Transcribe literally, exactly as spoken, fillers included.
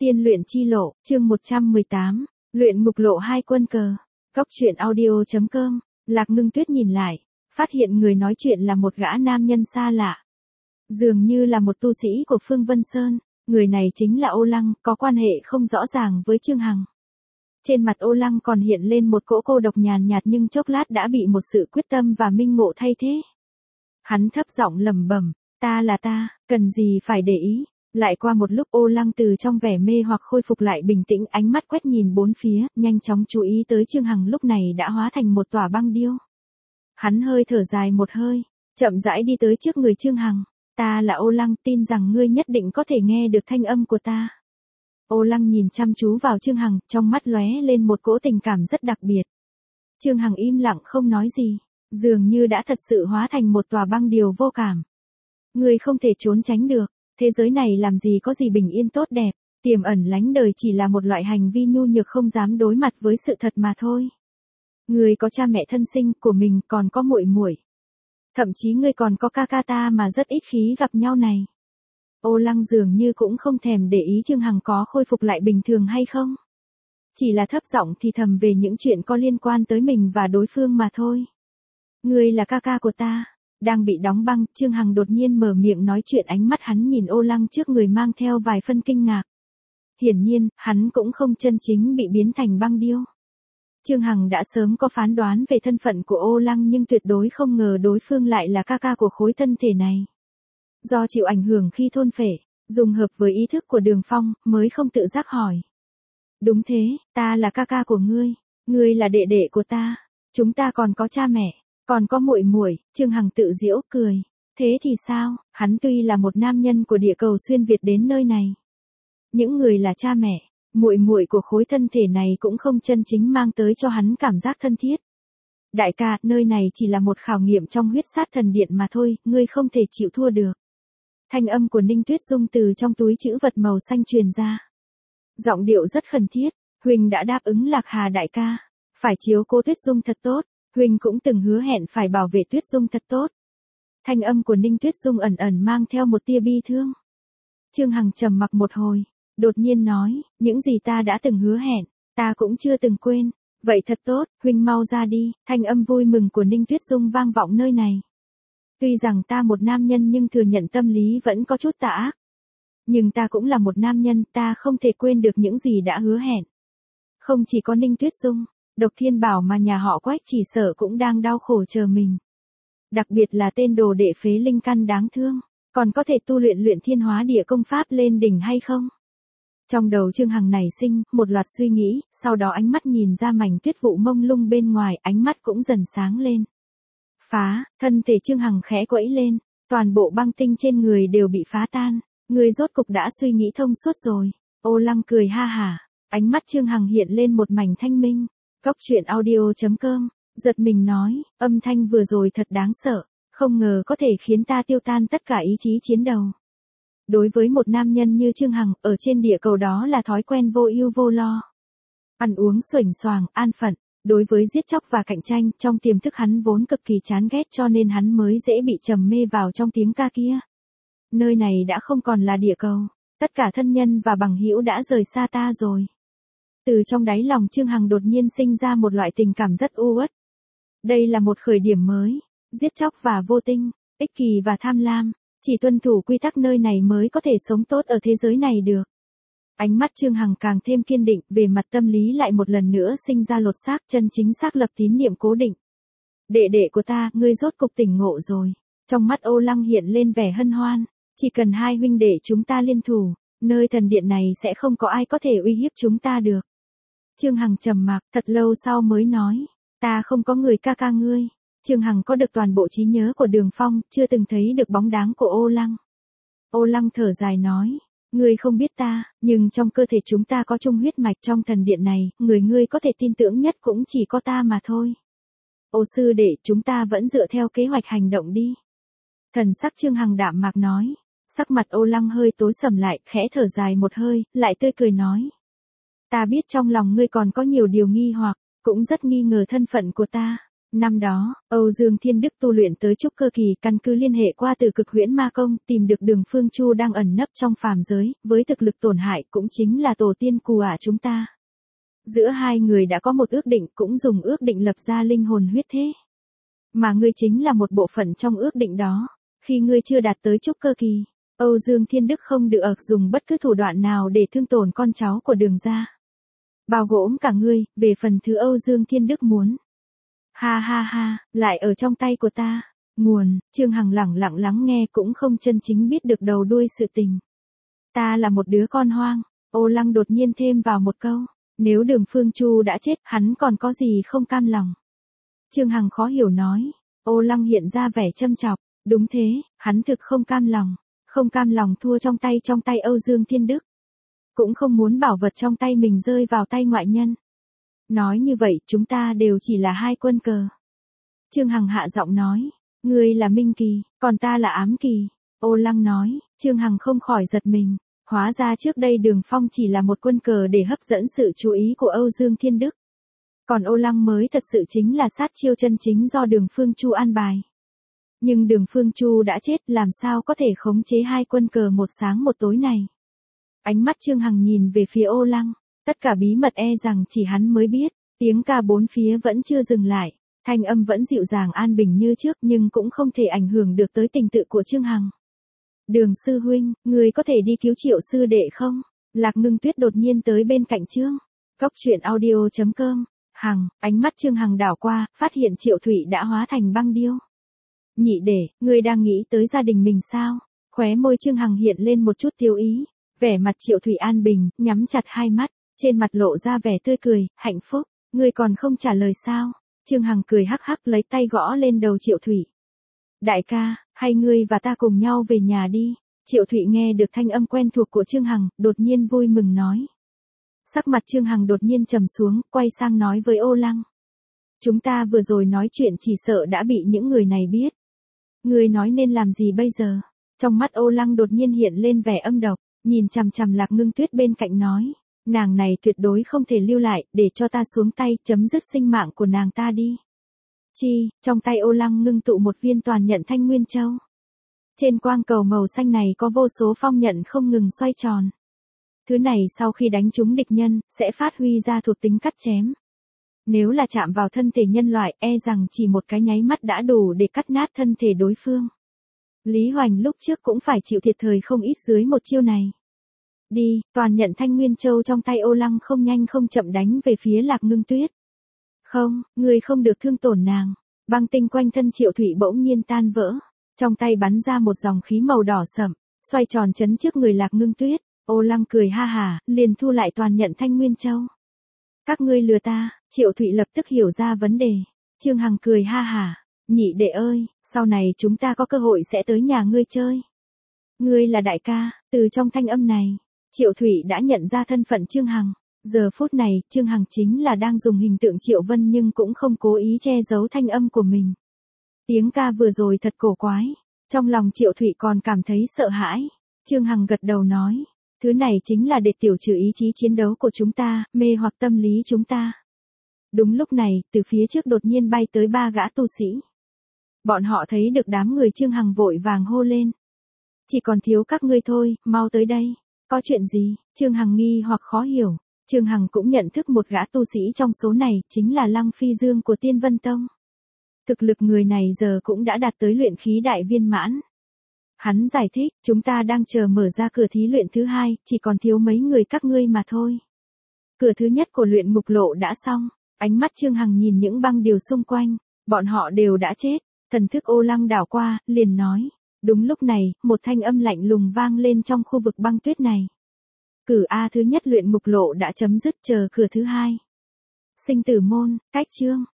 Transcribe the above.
Tiên luyện chi lộ, chương một trăm mười tám, luyện ngục lộ hai quân cờ. Góc truyện audio chấm com, Lạc Ngưng Tuyết nhìn lại, phát hiện người nói chuyện là một gã nam nhân xa lạ. Dường như là một tu sĩ của Phương Vân Sơn, người này chính là Ô Lăng, có quan hệ không rõ ràng với Trương Hằng. Trên mặt Ô Lăng còn hiện lên một cỗ cô độc nhàn nhạt nhưng chốc lát đã bị một sự quyết tâm và minh ngộ thay thế. Hắn thấp giọng lẩm bẩm, ta là ta, cần gì phải để ý. Lại qua một lúc Ô Lăng từ trong vẻ mê hoặc khôi phục lại bình tĩnh, ánh mắt quét nhìn bốn phía, nhanh chóng chú ý tới Trương Hằng lúc này đã hóa thành một tòa băng điêu. Hắn hơi thở dài một hơi, chậm rãi đi tới trước người Trương Hằng. Ta là Ô Lăng, tin rằng ngươi nhất định có thể nghe được thanh âm của ta. Ô Lăng nhìn chăm chú vào Trương Hằng, trong mắt lóe lên một cỗ tình cảm rất đặc biệt. Trương Hằng im lặng không nói gì, dường như đã thật sự hóa thành một tòa băng điêu vô cảm. Ngươi không thể trốn tránh được. Thế giới này làm gì có gì bình yên tốt đẹp, tiềm ẩn lánh đời chỉ là một loại hành vi nhu nhược không dám đối mặt với sự thật mà thôi. Ngươi có cha mẹ thân sinh của mình, còn có muội muội, thậm chí ngươi còn có ca ca ta mà rất ít khi gặp nhau này. Ô Lăng dường như cũng không thèm để ý Trương Hằng có khôi phục lại bình thường hay không, chỉ là thấp giọng thì thầm về những chuyện có liên quan tới mình và đối phương mà thôi. Ngươi là ca ca của ta. Đang bị đóng băng, Trương Hằng đột nhiên mở miệng nói chuyện, ánh mắt hắn nhìn Ô Lăng trước người mang theo vài phân kinh ngạc. Hiển nhiên, hắn cũng không chân chính bị biến thành băng điêu. Trương Hằng đã sớm có phán đoán về thân phận của Ô Lăng nhưng tuyệt đối không ngờ đối phương lại là ca ca của khối thân thể này. Do chịu ảnh hưởng khi thôn phệ, dùng hợp với ý thức của Đường Phong, mới không tự giác hỏi. Đúng thế, ta là ca ca của ngươi, ngươi là đệ đệ của ta, chúng ta còn có cha mẹ. Còn có muội muội, Trương Hằng tự giễu cười. Thế thì sao, hắn tuy là một nam nhân của địa cầu xuyên Việt đến nơi này. Những người là cha mẹ, muội muội của khối thân thể này cũng không chân chính mang tới cho hắn cảm giác thân thiết. Đại ca, nơi này chỉ là một khảo nghiệm trong huyết sát thần điện mà thôi, ngươi không thể chịu thua được. Thanh âm của Ninh Tuyết Dung từ trong túi trữ vật màu xanh truyền ra. Giọng điệu rất khẩn thiết, Huỳnh đã đáp ứng Lạc Hà đại ca, phải chiếu cố Tuyết Dung thật tốt. Huỳnh cũng từng hứa hẹn phải bảo vệ Tuyết Dung thật tốt. Thanh âm của Ninh Tuyết Dung ẩn ẩn mang theo một tia bi thương. Trương Hằng trầm mặc một hồi, đột nhiên nói, những gì ta đã từng hứa hẹn, ta cũng chưa từng quên. Vậy thật tốt, Huỳnh mau ra đi. Thanh âm vui mừng của Ninh Tuyết Dung vang vọng nơi này. Tuy rằng ta một nam nhân nhưng thừa nhận tâm lý vẫn có chút tà ác. Nhưng ta cũng là một nam nhân, ta không thể quên được những gì đã hứa hẹn. Không chỉ có Ninh Tuyết Dung, Độc Thiên Bảo mà nhà họ Quách chỉ sợ cũng đang đau khổ chờ mình. Đặc biệt là tên đồ đệ phế linh căn đáng thương, còn có thể tu luyện luyện thiên hóa địa công pháp lên đỉnh hay không? Trong đầu Trương Hằng nảy sinh một loạt suy nghĩ, sau đó ánh mắt nhìn ra mảnh tuyết vụ mông lung bên ngoài, ánh mắt cũng dần sáng lên. Phá, thân thể Trương Hằng khẽ quẫy lên, toàn bộ băng tinh trên người đều bị phá tan. Người rốt cục đã suy nghĩ thông suốt rồi. Ô Lăng cười ha hả, ánh mắt Trương Hằng hiện lên một mảnh thanh minh. Góc truyện audio chấm com, giật mình nói, âm thanh vừa rồi thật đáng sợ, không ngờ có thể khiến ta tiêu tan tất cả ý chí chiến đấu. Đối với một nam nhân như Trương Hằng, ở trên địa cầu đó là thói quen vô ưu vô lo. Ăn uống xuềnh xoàng, an phận, đối với giết chóc và cạnh tranh, trong tiềm thức hắn vốn cực kỳ chán ghét cho nên hắn mới dễ bị trầm mê vào trong tiếng ca kia. Nơi này đã không còn là địa cầu, tất cả thân nhân và bằng hữu đã rời xa ta rồi. Từ trong đáy lòng Trương Hằng đột nhiên sinh ra một loại tình cảm rất u uất. Đây là một khởi điểm mới, giết chóc và vô tinh, ích kỷ và tham lam, chỉ tuân thủ quy tắc nơi này mới có thể sống tốt ở thế giới này được. Ánh mắt Trương Hằng càng thêm kiên định, về mặt tâm lý lại một lần nữa sinh ra lột xác, chân chính xác lập tín niệm cố định. Đệ đệ của ta, ngươi rốt cục tỉnh ngộ rồi. Trong mắt Ô Lăng hiện lên vẻ hân hoan, chỉ cần hai huynh đệ chúng ta liên thủ, nơi thần điện này sẽ không có ai có thể uy hiếp chúng ta được. Trương Hằng trầm mặc, thật lâu sau mới nói, ta không có người ca ca ngươi. Trương Hằng có được toàn bộ trí nhớ của Đường Phong, chưa từng thấy được bóng dáng của Ô Lăng. Ô Lăng thở dài nói, ngươi không biết ta, nhưng trong cơ thể chúng ta có chung huyết mạch, trong thần điện này, người ngươi có thể tin tưởng nhất cũng chỉ có ta mà thôi. Ô sư đệ, chúng ta vẫn dựa theo kế hoạch hành động đi. Thần sắc Trương Hằng đạm mạc nói, sắc mặt Ô Lăng hơi tối sầm lại, khẽ thở dài một hơi, lại tươi cười nói. Ta biết trong lòng ngươi còn có nhiều điều nghi hoặc, cũng rất nghi ngờ thân phận của ta, Năm đó, Âu Dương Thiên Đức tu luyện tới trúc cơ kỳ, căn cứ liên hệ qua từ cực huyễn ma công, tìm được Đường Phương Chu đang ẩn nấp trong phàm giới, với thực lực tổn hại cũng chính là tổ tiên cù ả chúng ta. Giữa hai người đã có một ước định, cũng dùng ước định lập ra linh hồn huyết thế. Mà ngươi chính là một bộ phận trong ước định đó. Khi ngươi chưa đạt tới trúc cơ kỳ, Âu Dương Thiên Đức không được ợc dùng bất cứ thủ đoạn nào để thương tổn con cháu của Đường gia. Bao gồm cả ngươi, về phần thứ Âu Dương Thiên Đức muốn. Ha ha ha, lại ở trong tay của ta. Nguồn, Trương Hằng lẳng lặng lắng nghe cũng không chân chính biết được đầu đuôi sự tình. Ta là một đứa con hoang, Ô Lăng đột nhiên thêm vào một câu. Nếu Đường Phương Chu đã chết, hắn còn có gì không cam lòng. Trương Hằng khó hiểu nói. Ô Lăng hiện ra vẻ châm chọc. Đúng thế, hắn thực không cam lòng. Không cam lòng thua trong tay trong tay Âu Dương Thiên Đức. Cũng không muốn bảo vật trong tay mình rơi vào tay ngoại nhân. Nói như vậy chúng ta đều chỉ là hai quân cờ. Trương Hằng hạ giọng nói. Ngươi là Minh Kỳ, còn ta là Ám Kỳ. Ô Lăng nói. Trương Hằng không khỏi giật mình. Hóa ra trước đây Đường Phong chỉ là một quân cờ để hấp dẫn sự chú ý của Âu Dương Thiên Đức. Còn Ô Lăng mới thật sự chính là sát chiêu chân chính do Đường Phương Chu an bài. Nhưng Đường Phương Chu đã chết, làm sao có thể khống chế hai quân cờ một sáng một tối này. Ánh mắt Trương Hằng nhìn về phía Ô Lăng. Tất cả bí mật e rằng chỉ hắn mới biết. Tiếng ca bốn phía vẫn chưa dừng lại. Thanh âm vẫn dịu dàng an bình như trước nhưng cũng không thể ảnh hưởng được tới tình tự của Trương Hằng. Đường sư huynh, người có thể đi cứu Triệu sư đệ không? Lạc Ngưng Tuyết đột nhiên tới bên cạnh Trương. Cốc truyện audio chấm com. Hằng, ánh mắt Trương Hằng đảo qua, phát hiện Triệu Thụy đã hóa thành băng điêu. Nhị đệ, ngươi đang nghĩ tới gia đình mình sao? Khóe môi Trương Hằng hiện lên một chút tiêu ý. Vẻ mặt Triệu Thụy an bình, nhắm chặt hai mắt, trên mặt lộ ra vẻ tươi cười, hạnh phúc. Ngươi còn không trả lời sao? Trương Hằng cười hắc hắc lấy tay gõ lên đầu Triệu Thụy. Đại ca, hay ngươi và ta cùng nhau về nhà đi. Triệu Thụy nghe được thanh âm quen thuộc của Trương Hằng, đột nhiên vui mừng nói. Sắc mặt Trương Hằng đột nhiên trầm xuống, quay sang nói với Ô Lăng. Chúng ta vừa rồi nói chuyện chỉ sợ đã bị những người này biết. Ngươi nói nên làm gì bây giờ? Trong mắt Ô Lăng đột nhiên hiện lên vẻ âm độc, nhìn chằm chằm Lạc Ngưng Tuyết bên cạnh nói. Nàng này tuyệt đối không thể lưu lại, để cho ta xuống tay, chấm dứt sinh mạng của nàng ta đi. Chi, trong tay Ô Lăng ngưng tụ một viên toàn nhận Thanh Nguyên Châu. Trên quang cầu màu xanh này có vô số phong nhận không ngừng xoay tròn. Thứ này sau khi đánh trúng địch nhân, sẽ phát huy ra thuộc tính cắt chém. Nếu là chạm vào thân thể nhân loại, e rằng chỉ một cái nháy mắt đã đủ để cắt nát thân thể đối phương. Lý Hoành lúc trước cũng phải chịu thiệt thời không ít dưới một chiêu này. Đi, toàn nhận Thanh Nguyên Châu trong tay Ô Lăng không nhanh không chậm đánh về phía Lạc Ngưng Tuyết. Không, người không được thương tổn nàng. Băng tinh quanh thân Triệu Thụy bỗng nhiên tan vỡ. Trong tay bắn ra một dòng khí màu đỏ sẫm, xoay tròn chấn trước người Lạc Ngưng Tuyết. Ô Lăng cười ha hả, liền thu lại toàn nhận Thanh Nguyên Châu. Các ngươi lừa ta, Triệu Thụy lập tức hiểu ra vấn đề. Trương Hằng cười ha hả, nhị đệ ơi, sau này chúng ta có cơ hội sẽ tới nhà ngươi chơi. Ngươi là đại ca, từ trong thanh âm này, Triệu Thụy đã nhận ra thân phận Trương Hằng. Giờ phút này, Trương Hằng chính là đang dùng hình tượng Triệu Vân nhưng cũng không cố ý che giấu thanh âm của mình. Tiếng ca vừa rồi thật cổ quái. Trong lòng Triệu Thụy còn cảm thấy sợ hãi. Trương Hằng gật đầu nói. Thứ này chính là để tiểu trừ ý chí chiến đấu của chúng ta, mê hoặc tâm lý chúng ta. Đúng lúc này, từ phía trước đột nhiên bay tới ba gã tu sĩ. Bọn họ thấy được đám người Trương Hằng vội vàng hô lên. Chỉ còn thiếu các ngươi thôi, mau tới đây. Có chuyện gì? Trương Hằng nghi hoặc khó hiểu. Trương Hằng cũng nhận thức một gã tu sĩ trong số này, chính là Lăng Phi Dương của Tiên Vân Tông. Thực lực người này giờ cũng đã đạt tới luyện khí đại viên mãn. Hắn giải thích, chúng ta đang chờ mở ra cửa thí luyện thứ hai, chỉ còn thiếu mấy người các ngươi mà thôi. Cửa thứ nhất của luyện ngục lộ đã xong, ánh mắt Trương Hằng nhìn những băng điều xung quanh, bọn họ đều đã chết, thần thức Ô Lăng đảo qua, liền nói. Đúng lúc này, một thanh âm lạnh lùng vang lên trong khu vực băng tuyết này. Cử A thứ nhất luyện ngục lộ đã chấm dứt, chờ cửa thứ hai. Sinh tử môn, cách chương.